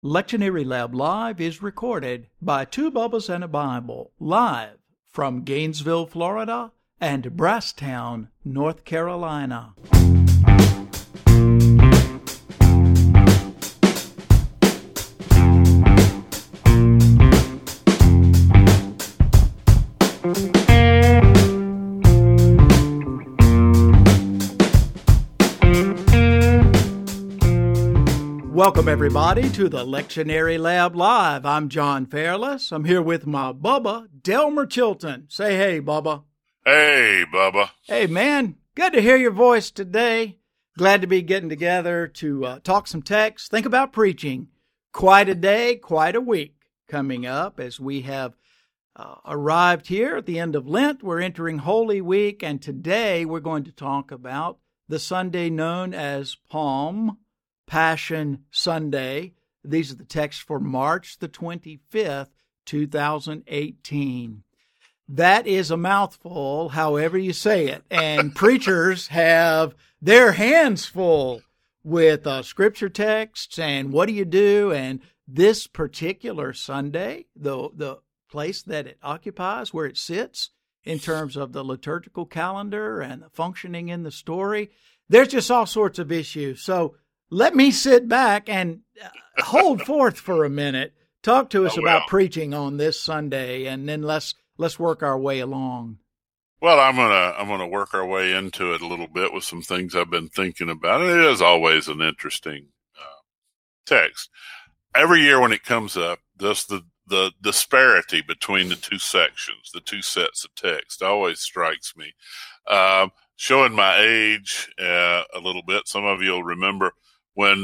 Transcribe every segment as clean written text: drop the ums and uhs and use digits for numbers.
Lectionary Lab Live is recorded by Two Bubbas and a Bible, live from Gainesville, Florida, and Brasstown, North Carolina. Welcome, everybody, to the Lectionary Lab Live. I'm John Fairless. I'm here with my Bubba, Delmer Chilton. Say hey, Bubba. Hey, Bubba. Hey, man. Good to hear your voice today. Glad to be getting together to talk some text, think about preaching. Quite a day, quite a week coming up as we have arrived here at the end of Lent. We're entering Holy Week, and today we're going to talk about the Sunday known as Palm Passion Sunday. These are the texts for March the 25th, 2018. That is a mouthful, however you say it. And preachers have their hands full with scripture texts and what do you do? And this particular Sunday, the place that it occupies, where it sits in terms of the liturgical calendar and the functioning in the story, there's just all sorts of issues. So let me sit back and hold forth for a minute. Talk to us about preaching on this Sunday, and then let's work our way along. Well, I'm gonna work our way into it a little bit with some things I've been thinking about. And it is always an interesting text. Every year when it comes up, just the disparity between the two sections, the two sets of text, always strikes me. Showing my age a little bit, some of you will remember when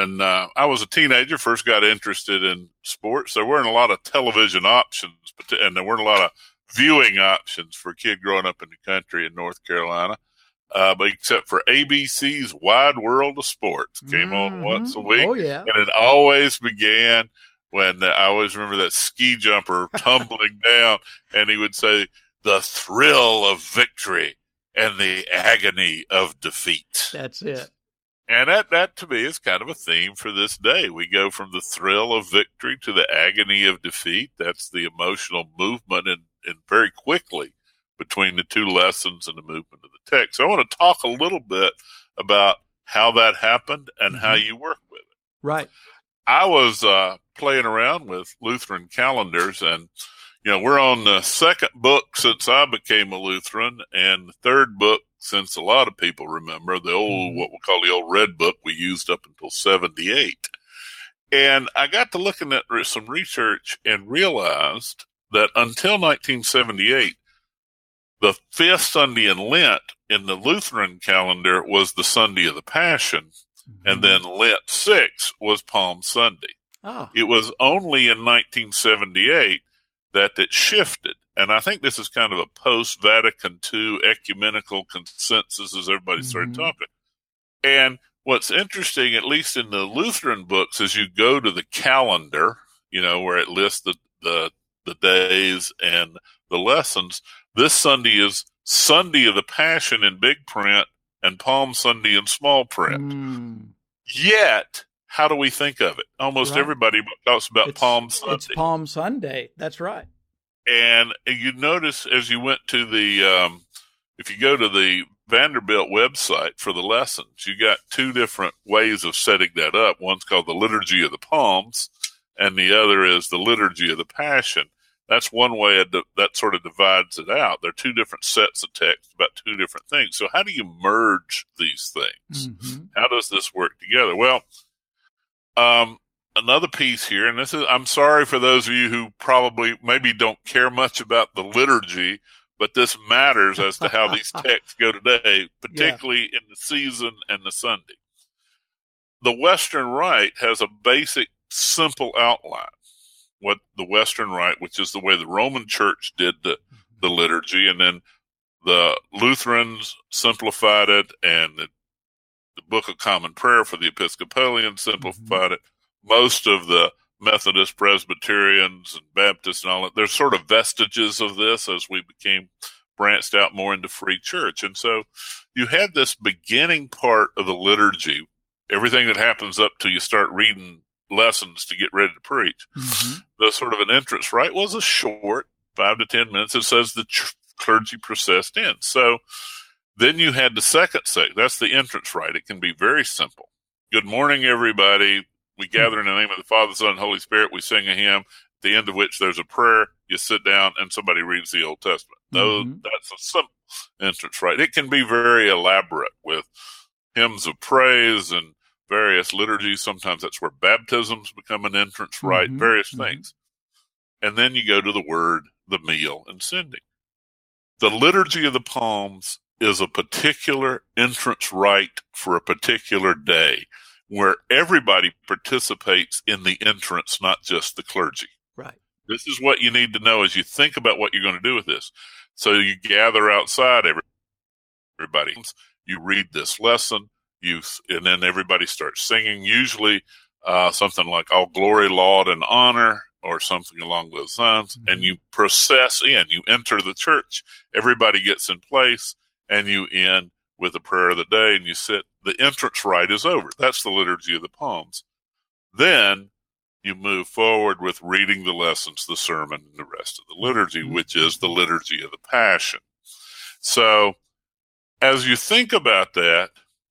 I was a teenager, first got interested in sports, there weren't a lot of television options, and there weren't a lot of viewing options for a kid growing up in the country in North Carolina, but except for ABC's Wide World of Sports. Came on once a week. Oh, yeah. And it always began when I always remember that ski jumper tumbling down, and he would say, "The thrill of victory and the agony of defeat." That's it. And that to me is kind of a theme for this day. We go from the thrill of victory to the agony of defeat. That's the emotional movement and very quickly between the two lessons and the movement of the text. So I want to talk a little bit about how that happened and how you work with it. Right. I was playing around with Lutheran calendars, and we're on the second book since I became a Lutheran, and the third book since a lot of people remember, the old, what we call the old red book we used up until 78. And I got to looking at some research and realized that until 1978, the fifth Sunday in Lent in the Lutheran calendar was the Sunday of the Passion, and then Lent 6 was Palm Sunday. Oh. It was only in 1978 that it shifted. And I think this is kind of a post-Vatican II ecumenical consensus as everybody started talking. And what's interesting, at least in the Lutheran books, is you go to the calendar, where it lists the days and the lessons. This Sunday is Sunday of the Passion in big print and Palm Sunday in small print. Yet, how do we think of it? Almost everybody talks about Palm Sunday. It's Palm Sunday. That's right. And you notice as you went to if you go to the Vanderbilt website for the lessons, you got two different ways of setting that up. One's called the Liturgy of the Palms, and the other is the Liturgy of the Passion. That's one way that sort of divides it out. They're two different sets of text about two different things. So how do you merge these things? How does this work together? Well, another piece here, and I'm sorry for those of you who probably maybe don't care much about the liturgy, but this matters as to how these texts go today, particularly in the season and the Sunday. The Western Rite has a basic, simple outline. What the Western Rite, which is the way the Roman Church did the liturgy, and then the Lutherans simplified it, and the Book of Common Prayer for the Episcopalians simplified it. Most of the Methodist, Presbyterians, and Baptists and all that, there's sort of vestiges of this as we became branched out more into free church. And so you had this beginning part of the liturgy, everything that happens up till you start reading lessons to get ready to preach. Mm-hmm. The sort of an entrance rite was a short 5 to 10 minutes. It says the clergy processed in. So then you had the second sect. That's the entrance rite. It can be very simple. Good morning, everybody. We gather in the name of the Father, Son, and Holy Spirit. We sing a hymn, at the end of which there's a prayer. You sit down and somebody reads the Old Testament. That's a simple entrance rite. It can be very elaborate with hymns of praise and various liturgies. Sometimes that's where baptisms become an entrance rite, various things. And then you go to the word, the meal, and sending. The Liturgy of the Palms is a particular entrance rite for a particular day where everybody participates in the entrance, not just the clergy. Right. This is what you need to know as you think about what you're going to do with this. So you gather outside, everybody. You read this lesson, and then everybody starts singing, usually something like All Glory, Laud, and Honor, or something along those lines, and you process in. You enter the church. Everybody gets in place, and you end with the prayer of the day, and you sit. The entrance rite is over. That's the Liturgy of the Palms. Then you move forward with reading the lessons, the sermon, and the rest of the liturgy, which is the Liturgy of the Passion. So as you think about that,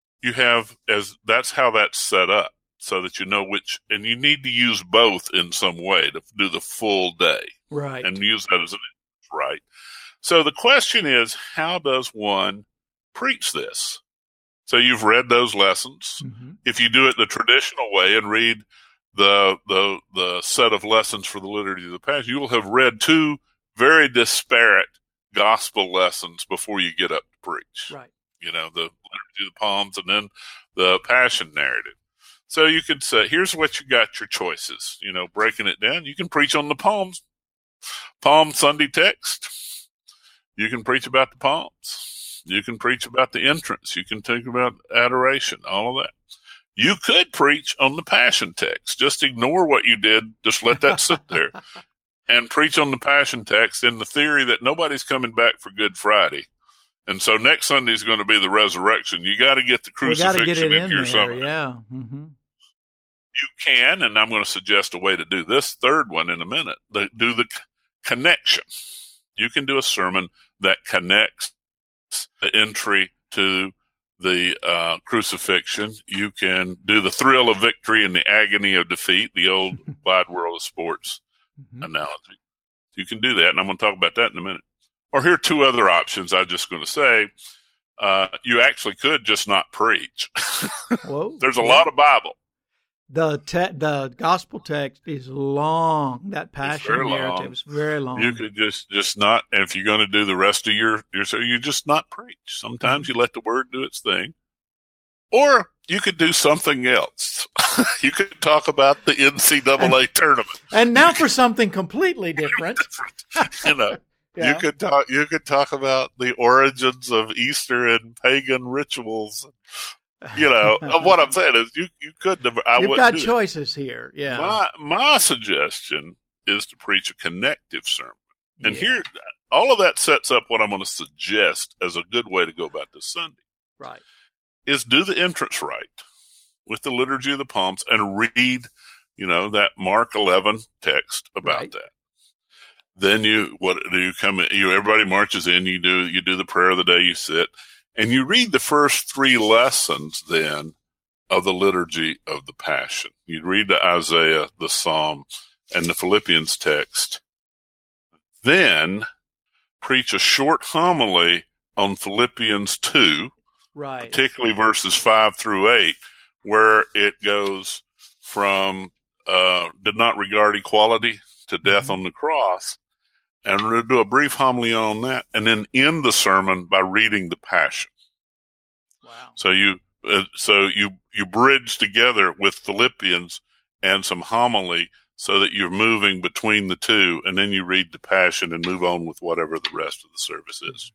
that's how that's set up, so that you know which, and you need to use both in some way to do the full day. Right. And use that as an right. So the question is, how does one preach this? So you've read those lessons. Mm-hmm. If you do it the traditional way and read the set of lessons for the Liturgy of the Passion, you will have read two very disparate gospel lessons before you get up to preach. Right. The Liturgy of the Palms and then the Passion narrative. So you could say, here's what you got, your choices. Breaking it down, you can preach on the Palms, Palm Sunday text. You can preach about the Palms. You can preach about the entrance. You can talk about adoration, all of that. You could preach on the Passion text. Just ignore what you did. Just let that sit there and preach on the Passion text in the theory that nobody's coming back for Good Friday. And so next Sunday is going to be the resurrection. You got to get the crucifixion into your sermon. Yeah. Mm-hmm. You can, and I'm going to suggest a way to do this third one in a minute. Do the connection. You can do a sermon that connects the entry to the crucifixion. You can do the thrill of victory and the agony of defeat, the old wide world of sports analogy. You can do that, and I'm going to talk about that in a minute. Or here are two other options I'm just going to say. You actually could just not preach. Whoa. There's a lot of Bible. The gospel text is long. That Passion narrative is very long. You could just not, and if you're going to do the rest of your you just not preach. Sometimes you let the word do its thing. Or you could do something else. You could talk about the NCAA tournament. And now for something completely different. Yeah. You could talk about the origins of Easter and pagan rituals. What I'm saying is you couldn't have. You've got choices here. Yeah. My suggestion is to preach a connective sermon. And here, all of that sets up what I'm going to suggest as a good way to go about this Sunday. Right. Is do the entrance rite with the Liturgy of the Palms and read, that Mark 11 text about that. Then everybody marches in, you do the prayer of the day, you sit, and you read the first three lessons then of the Liturgy of the Passion. You read the Isaiah, the Psalm, and the Philippians text. Then preach a short homily on Philippians 2, right, particularly verses 5 through 8, where it goes from did not regard equality to death on the cross. And we're going to do a brief homily on that, and then end the sermon by reading the Passion. Wow! So you bridge together with Philippians and some homily, so that you're moving between the two, and then you read the Passion and move on with whatever the rest of the service is.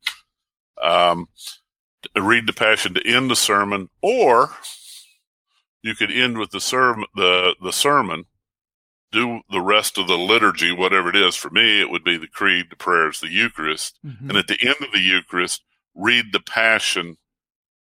Read the Passion to end the sermon, or you could end with the sermon. Do the rest of the liturgy, whatever it is. For me, it would be the creed, the prayers, the Eucharist. Mm-hmm. And at the end of the Eucharist, read the Passion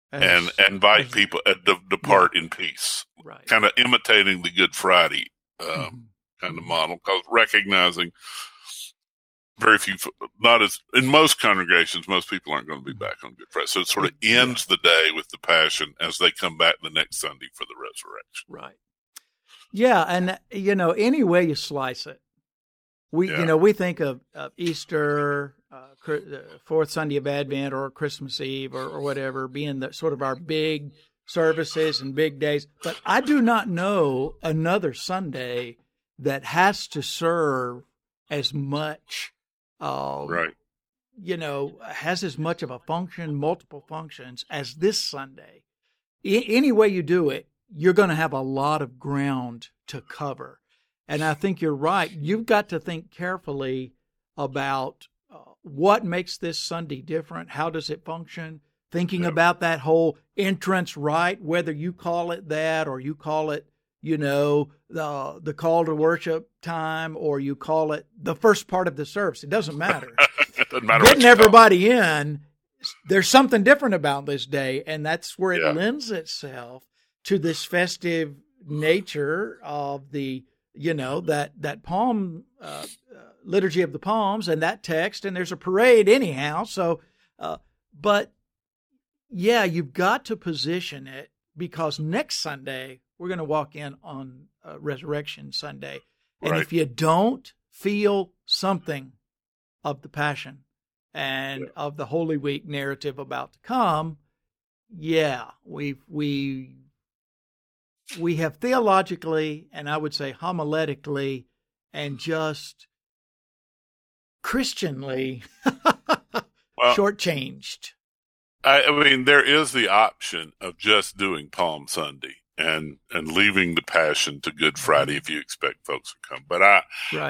and invite people to depart in peace. Right. Kind of imitating the Good Friday kind of model, because recognizing very few, not as in most congregations, most people aren't going to be back on Good Friday. So it sort of ends the day with the Passion as they come back the next Sunday for the resurrection. Right. Yeah, and any way you slice it, we think of Easter, fourth Sunday of Advent, or Christmas Eve, or whatever, being the sort of our big services and big days. But I do not know another Sunday that has to serve as much. Right. Has as much of a function, multiple functions as this Sunday. Any way you do it, you're going to have a lot of ground to cover. And I think you're right. You've got to think carefully about what makes this Sunday different. How does it function? Thinking about that whole entrance rite, whether you call it that or you call it, the call to worship time, or you call it the first part of the service. It doesn't matter. It doesn't matter. Getting everybody in, there's something different about this day, and that's where it lends itself to this festive nature of the, that palm liturgy of the palms and that text, and there's a parade anyhow. So, but yeah, you've got to position it, because next Sunday we're going to walk in on Resurrection Sunday. And if you don't feel something of the Passion and of the Holy Week narrative about to come, we have theologically, and I would say homiletically, and just Christianly shortchanged. I mean, there is the option of just doing Palm Sunday and leaving the Passion to Good Friday if you expect folks to come. But I'm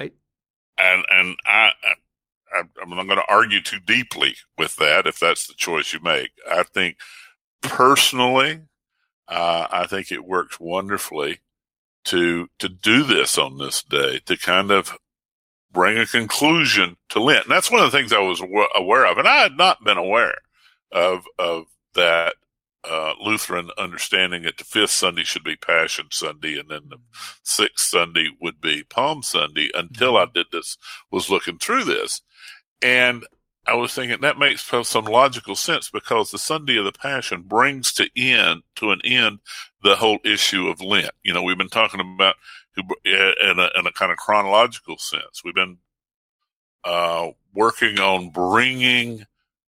not going to argue too deeply with that if that's the choice you make. I think personally, I think it works wonderfully to do this on this day, to kind of bring a conclusion to Lent. And that's one of the things I was aware of, and I had not been aware of that Lutheran understanding that the fifth Sunday should be Passion Sunday, and then the sixth Sunday would be Palm Sunday, until I was looking through this. And I was thinking that makes some logical sense, because the Sunday of the Passion brings to an end the whole issue of Lent. We've been talking about in a kind of chronological sense. We've been working on bringing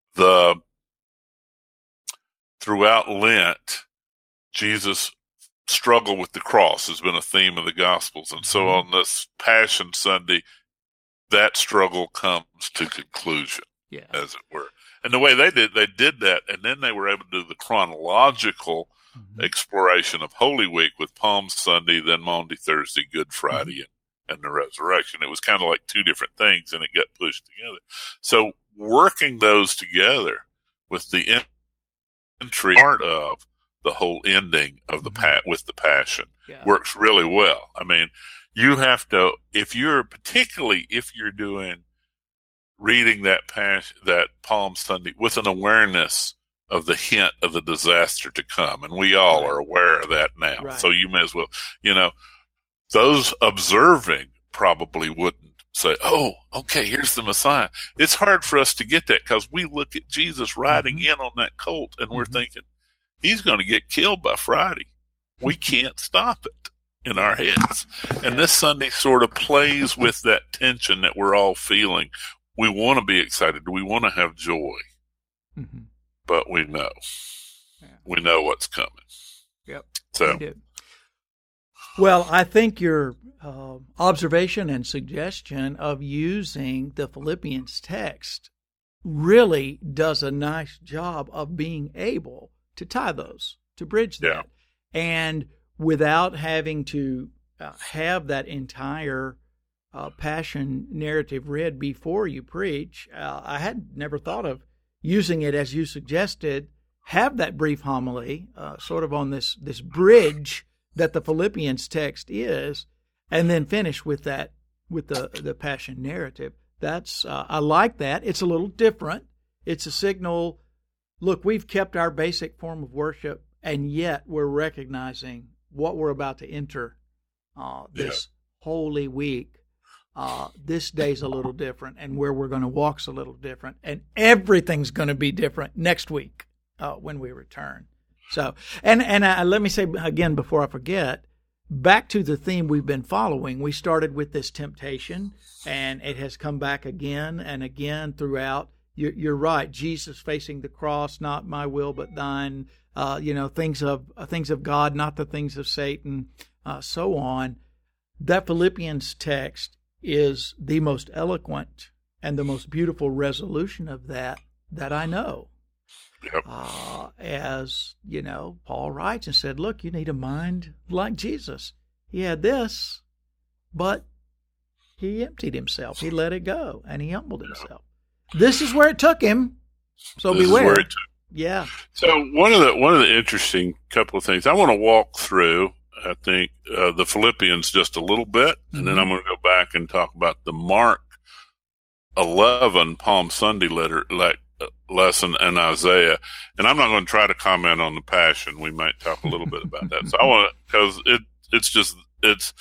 throughout Lent, Jesus' struggle with the cross has been a theme of the Gospels. And so on this Passion Sunday, that struggle comes to conclusion, as it were. And the way they did that, and then they were able to do the chronological exploration of Holy Week with Palm Sunday, then Maundy Thursday, Good Friday, and the resurrection. It was kind of like two different things, and it got pushed together. So working those together with the entry part of the whole ending of with the Passion works really well. I mean, you have to, particularly if you're reading that Palm Sunday with an awareness of the hint of the disaster to come, and we all are aware of that now. Right. So you may as well, those observing probably wouldn't say, "Oh, okay, here's the Messiah." It's hard for us to get that, because we look at Jesus riding in on that colt, and we're thinking, he's going to get killed by Friday. We can't stop it in our heads. And this Sunday sort of plays with that tension that we're all feeling. We want to be excited. We want to have joy. But we know. We know what's coming. Yep. So, well, I think your observation and suggestion of using the Philippians text really does a nice job of being able to tie those, to bridge that. And without having to have that entire Passion narrative read before you preach, I had never thought of using it as you suggested. Have that brief homily, sort of on this bridge that the Philippians text is, and then finish with that, with the Passion narrative. That's I like that. It's a little different. It's a signal, look, we've kept our basic form of worship, and yet we're recognizing what we're about to enter this Holy Week. This day's a little different, and where we're going to walk's a little different, and everything's going to be different next week when we return. So, and let me say again before I forget, back to the theme we've been following. We started with this temptation, and it has come back again and again throughout. You're right. Jesus facing the cross, not my will but thine. Things of God, not the things of Satan. So on. That Philippians text is the most eloquent and the most beautiful resolution of that I know. Yep. As you know, Paul writes and said, "Look, you need a mind like Jesus. He had this, but he emptied himself. He let it go, and he humbled himself. This is where it took him. So beware." Yeah. So one of the interesting couple of things I want to walk through, I think, the Philippians just a little bit, and then I'm going to go back and talk about the Mark 11 Palm Sunday lesson and Isaiah. And I'm not going to try to comment on the Passion. We might talk a little bit about that. So I want to, because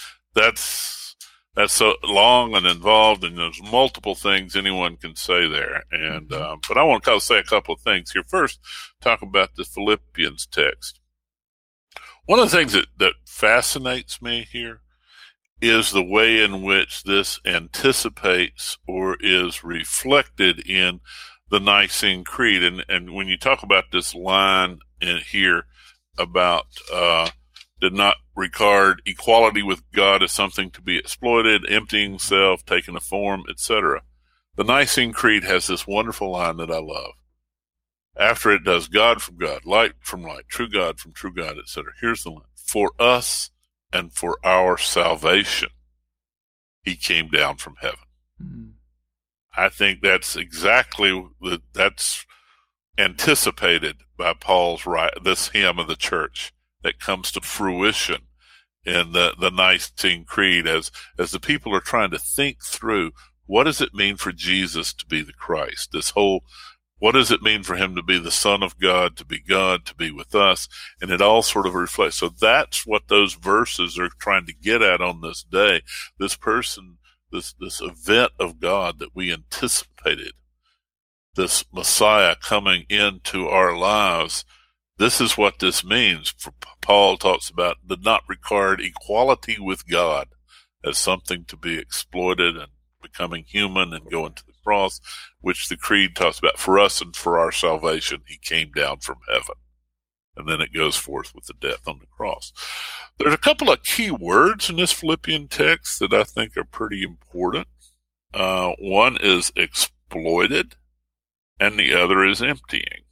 that's so long and involved, and there's multiple things anyone can say there. And but I want to say a couple of things here. First, talk about the Philippians text. One of the things that fascinates me here is the way in which this anticipates or is reflected in the Nicene Creed. And when you talk about this line in here about did not regard equality with God as something to be exploited, emptying self, taking a form, etc. The Nicene Creed has this wonderful line that I love. After it does God from God, light from light, true God from true God, etc. Here's the line. For us and for our salvation, he came down from heaven. Mm-hmm. I think that's exactly, that's anticipated by Paul's this hymn of the church that comes to fruition in the Nicene Creed as the people are trying to think through, what does it mean for Jesus to be the Christ? What does it mean for him to be the Son of God, to be with us? And it all sort of reflects. So that's what those verses are trying to get at on this day. This event of God that we anticipated, this Messiah coming into our lives. This is what this means. Paul talks about did not regard equality with God as something to be exploited and becoming human and going to the cross, which the Creed talks about. For us and for our salvation, he came down from heaven. And then it goes forth with the death on the cross. There's a couple of key words in this Philippian text that I think are pretty important. One is exploited, and the other is emptying.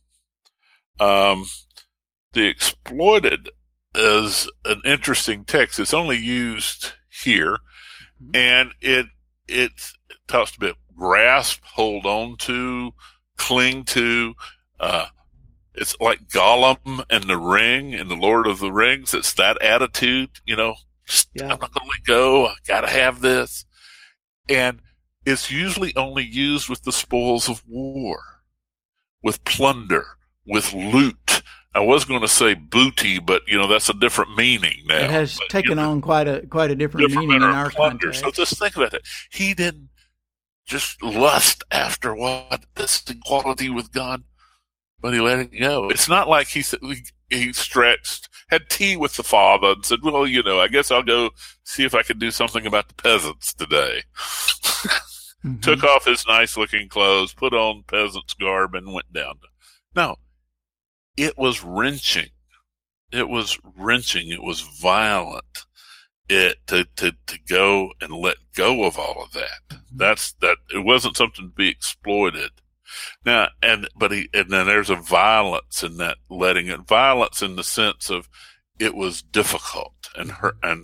The exploited is an interesting text. It's only used here, and it talks about grasp, hold on to, cling to. It's like Gollum and the Ring and the Lord of the Rings. It's that attitude, I'm not going to let go. I got to have this. And it's usually only used with the spoils of war, with plunder, with loot. I was going to say booty, but that's a different meaning now. It has taken on quite a different meaning in our context. So just think about it. He didn't just lust after this equality with God, but he let it go. It's not like he stretched, had tea with the Father and said, well, I guess I'll go see if I can do something about the peasants today. Mm-hmm. Took off his nice-looking clothes, put on peasant's garb, and went down. No. It was wrenching. It was violent. To go and let go of all of that. Mm-hmm. It wasn't something to be exploited. Now, and then there's a violence in that letting it. Violence in the sense of it was difficult and hurt and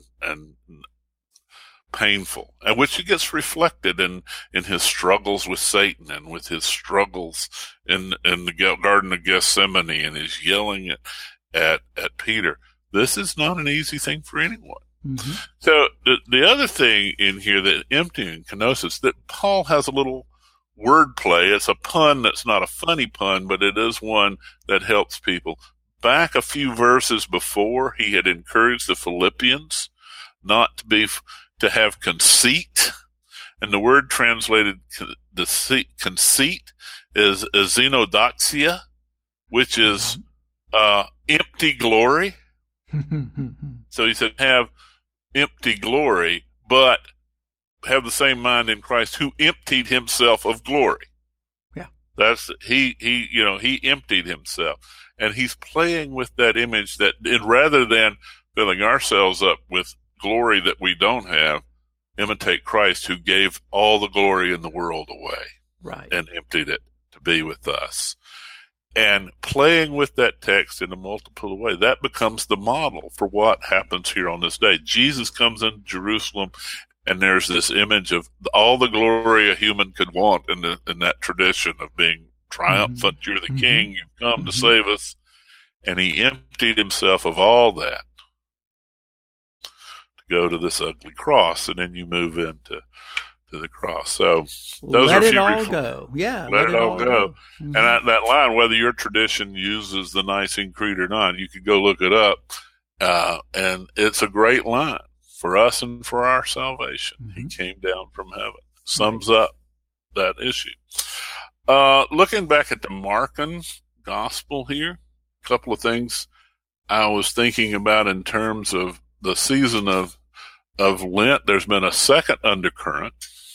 painful, and which it gets reflected in his struggles with Satan and with his struggles in the Garden of Gethsemane and his yelling at Peter. This is not an easy thing for anyone. Mm-hmm. So the other thing in here that emptying kenosis, that Paul has a little wordplay. It's a pun that's not a funny pun, but it is one that helps people. Back a few verses before, he had encouraged the Philippians not to have conceit. And the word translated conceit is xenodoxia, which is empty glory. So he said, have empty glory, but have the same mind in Christ, who emptied himself of glory. Yeah. That's he emptied himself. And he's playing with that image that rather than filling ourselves up with glory that we don't have, imitate Christ, who gave all the glory in the world away. Right. And emptied it to be with us. And playing with that text in a multiple way, that becomes the model for what happens here on this day. Jesus comes into Jerusalem, and there's this image of all the glory a human could want in that tradition of being triumphant. Mm-hmm. You're the king, you've come to save us. And he emptied himself of all that to go to this ugly cross, and then you move into the cross. So those let are it all go. Yeah, let it all go. Mm-hmm. And that line, whether your tradition uses the Nicene Creed or not, you could go look it up, and it's a great line for us and for our salvation. Mm-hmm. He came down from heaven. Sums up that issue. Looking back at the Markan Gospel here, a couple of things I was thinking about in terms of the season of Lent. There's been a second undercurrent.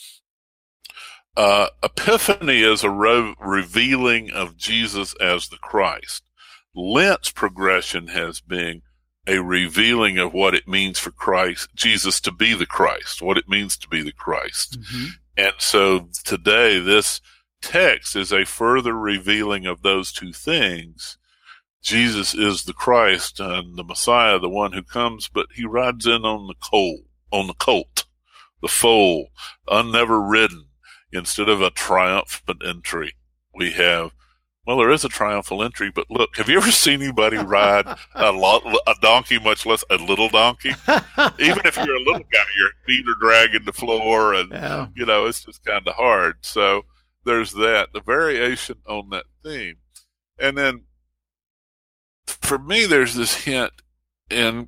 Epiphany is a revealing of Jesus as the Christ. Lent's progression has been a revealing of what it means for Jesus to be the Christ, what it means to be the Christ. Mm-hmm. And so today, this text is a further revealing of those two things. Jesus is the Christ and the Messiah, the one who comes, but he rides in on the colt, the foal, unnever ridden. Instead of a triumphant entry, we have, there is a triumphal entry, but look, have you ever seen anybody ride a donkey, much less a little donkey? Even if you're a little guy, your feet are dragging the floor, and, it's just kind of hard. So there's the variation on that theme. And then for me, there's this hint in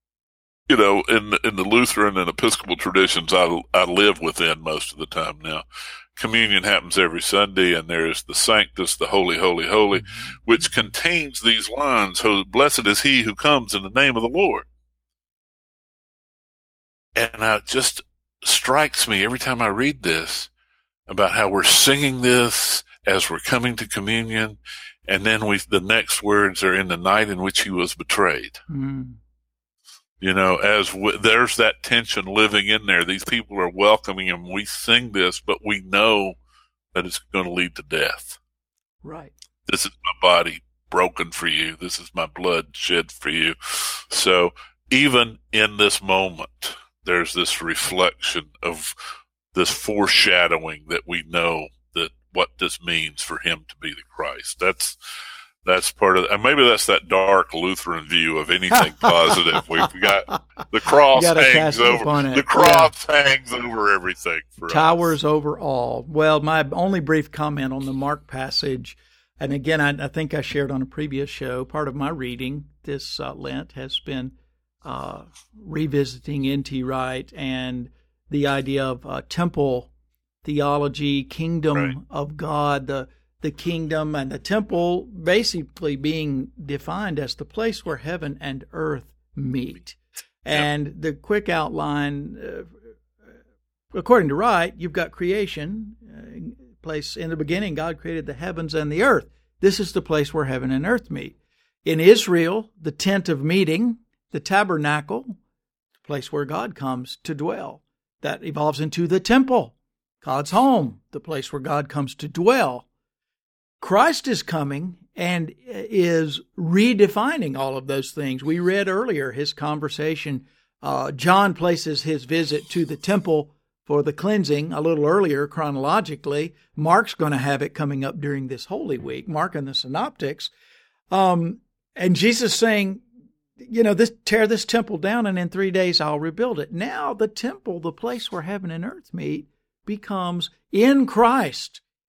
the Lutheran and Episcopal traditions I live within most of the time now. Communion happens every Sunday, and there's the Sanctus, the Holy, Holy, Holy, which contains these lines, blessed is he who comes in the name of the Lord. And it just strikes me every time I read this about how we're singing this as we're coming to communion, and then the next words are in the night in which he was betrayed. Mm. There's that tension living in there. These people are welcoming him. We sing this, but we know that it's going to lead to death. Right. This is my body broken for you. This is my blood shed for you. So even in this moment, there's this reflection of this foreshadowing that we know that what this means for him to be the Christ. That's part of it. And maybe that's that dark Lutheran view of anything positive. We've got the cross hangs over everything for Towers us. Over all. Well, my only brief comment on the Mark passage, and again, I think I shared on a previous show, part of my reading this Lent has been revisiting N.T. Wright and the idea of temple theology, kingdom of God, the kingdom and the temple basically being defined as the place where heaven and earth meet. And the quick outline, according to Wright, you've got creation, place in the beginning, God created the heavens and the earth. This is the place where heaven and earth meet. In Israel, the tent of meeting, the tabernacle, the place where God comes to dwell. That evolves into the temple, God's home, the place where God comes to dwell. Christ is coming and is redefining all of those things. We read earlier his conversation. John places his visit to the temple for the cleansing a little earlier chronologically. Mark's going to have it coming up during this Holy Week, Mark and the Synoptics. And Jesus saying, tear this temple down and in 3 days I'll rebuild it. Now the temple, the place where heaven and earth meet, becomes in Christ.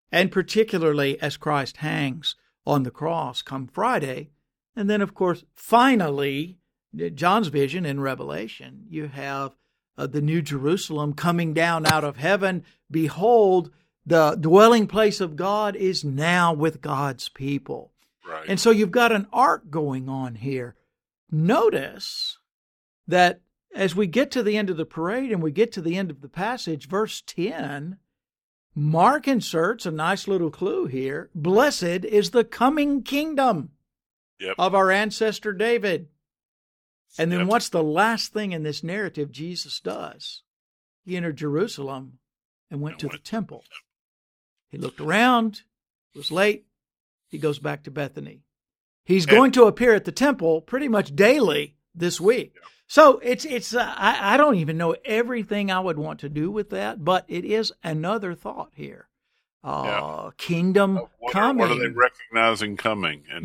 and particularly as Christ hangs on the cross come Friday. And then, of course, finally, John's vision in Revelation, you have the New Jerusalem coming down out of heaven. Behold, the dwelling place of God is now with God's people. Right. And so you've got an arc going on here. Notice that as we get to the end of the parade and we get to the end of the passage, verse 10, Mark inserts a nice little clue here. Blessed is the coming kingdom of our ancestor David. And then what's the last thing in this narrative Jesus does? He entered Jerusalem and went to the temple. He looked around. It was late. He goes back to Bethany. He's going to appear at the temple pretty much daily this week. So I don't even know everything I would want to do with that, but it is another thought here. Kingdom coming. What are they recognizing coming? And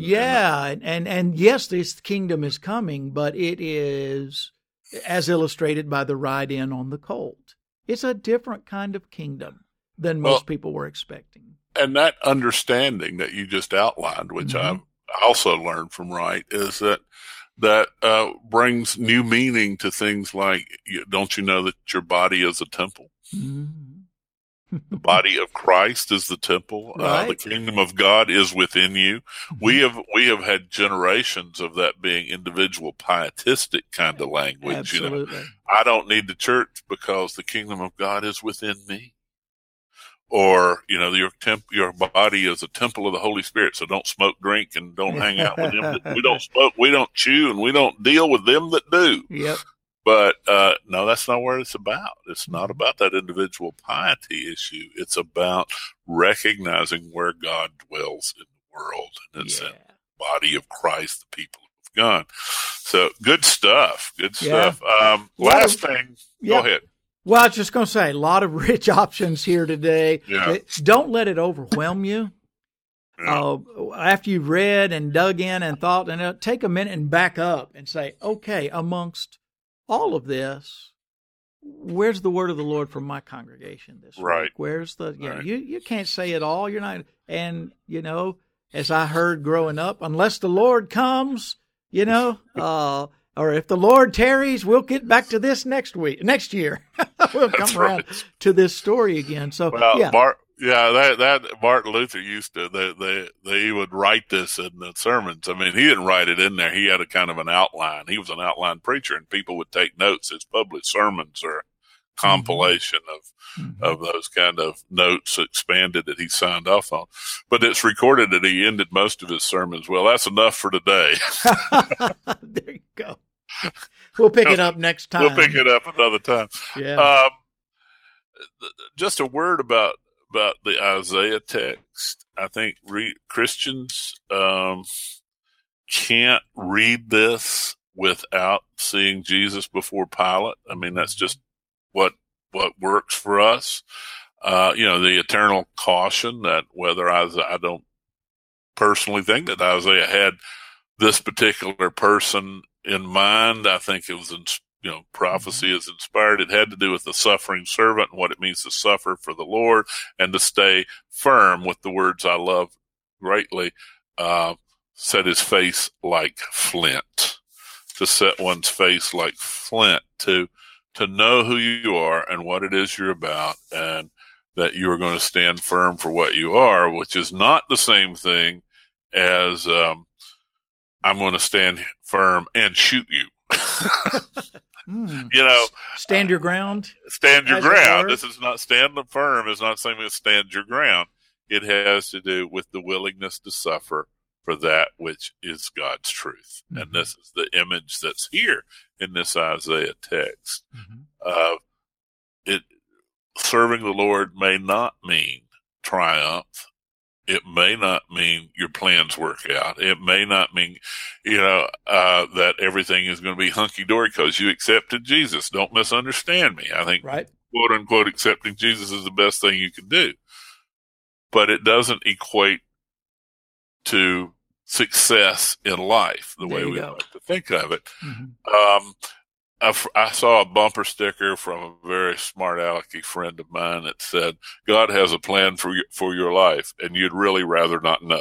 yes, this kingdom is coming, but it is, as illustrated by the ride-in on the colt. It's a different kind of kingdom than most people were expecting. And that understanding that you just outlined, which I've also learned from Wright, is that brings new meaning to things like, don't you know that your body is a temple? Mm-hmm. The body of Christ is the temple. Right. The kingdom of God is within you. Mm-hmm. We have had generations of that being individual pietistic kind of language. Absolutely. You know, I don't need the church because the kingdom of God is within me. Or, you know, your body is a temple of the Holy Spirit, so don't smoke, drink, and don't hang out with them. We don't smoke, we don't chew, and we don't deal with them that do. Yep. But no, that's not what it's about. It's not about that individual piety issue. It's about recognizing where God dwells in the world, and it's in the body of Christ, the people of God. So good stuff. Good stuff. Last thing, go ahead. Well, I was just going to say, a lot of rich options here today. Yeah. Don't let it overwhelm you. Yeah. After you've read and dug in and thought, and take a minute and back up and say, okay, amongst all of this, where's the word of the Lord from my congregation this week? Where's the, you can't say it all. You're not, and, you know, as I heard growing up, unless the Lord comes, you know, or if the Lord tarries, we'll get back to this next year. We'll come around to this story again. So, that Martin Luther used to, he would write this in the sermons. I mean, he didn't write it in there. He had a kind of an outline. He was an outline preacher, and people would take notes. His published sermons are a compilation of those kind of notes expanded that he signed off on. But it's recorded that he ended most of his sermons. Well, that's enough for today. There you go. We'll pick it up next time. We'll pick it up another time. Yeah. Just a word about the Isaiah text. I think Christians can't read this without seeing Jesus before Pilate. I mean, that's just what works for us. You know, the eternal caution that whether I don't personally think that Isaiah had this particular person in mind. I think it was, prophecy is inspired. It had to do with the suffering servant and what it means to suffer for the Lord and to stay firm with the words I love greatly. Set his face like flint, to set one's face like flint, to know who you are and what it is you're about, and that you are going to stand firm for what you are, which is not the same thing as, I'm going to stand firm and shoot you. You know, stand your ground. Stand your ground. This is not stand firm. It's not saying stand your ground. It has to do with the willingness to suffer for that which is God's truth. Mm-hmm. And this is the image that's here in this Isaiah text. Mm-hmm. Serving the Lord may not mean triumph. It may not mean your plans work out. It may not mean, that everything is going to be hunky-dory because you accepted Jesus. Don't misunderstand me. I think, quote unquote, accepting Jesus is the best thing you can do. But it doesn't equate to success in life the way we like to think of it. Mm-hmm. I saw a bumper sticker from a very smart alecky friend of mine that said, "God has a plan for your life, and you'd really rather not know."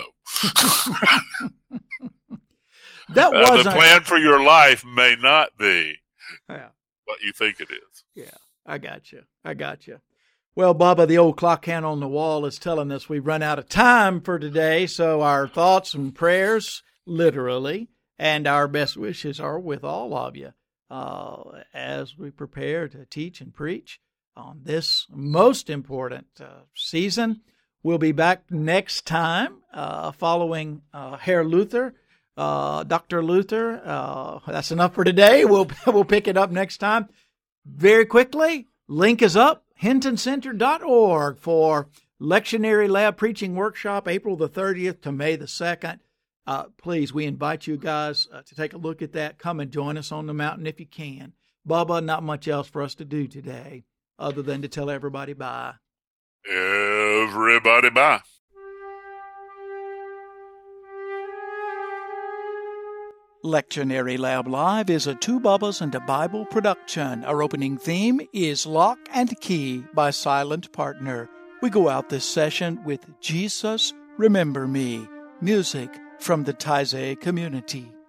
That wasn't the plan for your life may not be yeah. what you think it is. Yeah, I got you. Well, Bubba, the old clock hand on the wall is telling us we've run out of time for today, so our thoughts and prayers, literally, and our best wishes are with all of you as we prepare to teach and preach on this most important season. We'll be back next time following Herr Luther, Dr. Luther. That's enough for today. We'll pick it up next time. Very quickly, link is up, hintoncenter.org for Lectionary Lab Preaching Workshop, April the 30th to May the 2nd. Please, we invite you guys to take a look at that. Come and join us on the mountain if you can. Bubba, not much else for us to do today other than to tell everybody bye. Everybody bye. Lectionary Lab Live is a Two Bubbas and a Bible production. Our opening theme is Lock and Key by Silent Partner. We go out this session with Jesus, Remember Me, music from the Taizé community.